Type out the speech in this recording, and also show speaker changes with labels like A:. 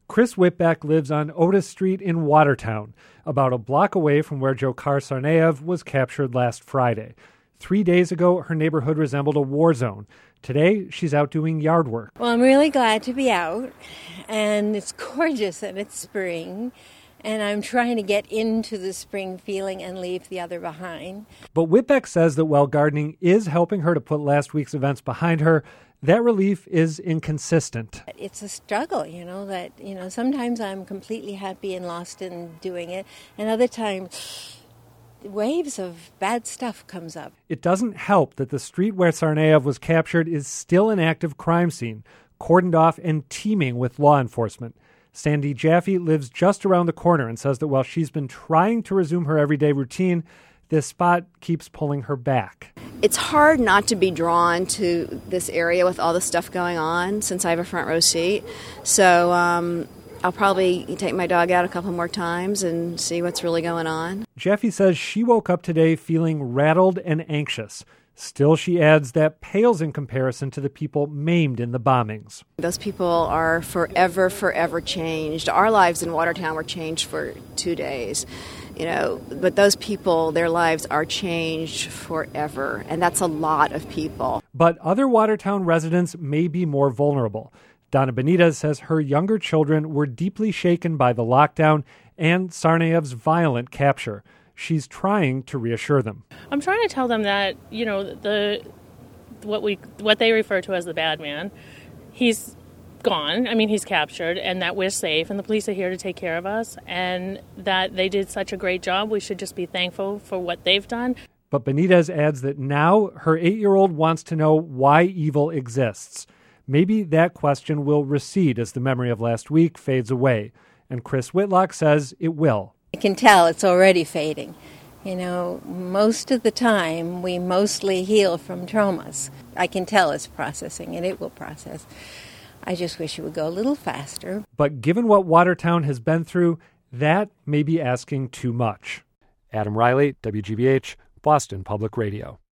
A: Chris Whitbeck lives on Otis Street in Watertown, about a block away from where Dzhokhar Tsarnaev was captured last Friday. 3 days ago, her neighborhood resembled a war zone. Today, she's out doing yard work.
B: Well, I'm really glad to be out, and it's gorgeous and it's spring, and I'm trying to get into the spring feeling and leave the other behind.
A: But Whitbeck says that while gardening is helping her to put last week's events behind her, that relief is inconsistent.
B: It's a struggle, sometimes I'm completely happy and lost in doing it, and other times waves of bad stuff comes up.
A: It doesn't help that the street where Tsarnaev was captured is still an active crime scene, cordoned off and teeming with law enforcement. Sandy Jaffe lives just around the corner and says that while she's been trying to resume her everyday routine, this spot keeps pulling her back.
C: It's hard not to be drawn to this area with all the stuff going on since I have a front row seat. So I'll probably take my dog out a couple more times and see what's really going on.
A: Jaffe says she woke up today feeling rattled and anxious. Still, she adds that pales in comparison to the people maimed in the bombings.
C: Those people are forever changed. Our lives in Watertown were changed for 2 days. But those people, their lives are changed forever, and that's a lot of people.
A: But other Watertown residents may be more vulnerable. Donna Benitez says her younger children were deeply shaken by the lockdown and Tsarnaev's violent capture. She's trying to reassure them.
D: I'm trying to tell them that, what they refer to as the bad man, he's gone. He's captured, and that we're safe, and the police are here to take care of us, and that they did such a great job. We should just be thankful for what they've done.
A: But Benitez adds that now her 8-year-old wants to know why evil exists. Maybe that question will recede as the memory of last week fades away. And Chris Whitlock says it will.
B: I can tell it's already fading. Most of the time we mostly heal from traumas. I can tell it's processing, and it will process. I just wish it would go a little faster.
A: But given what Watertown has been through, that may be asking too much. Adam Riley, WGBH, Boston Public Radio.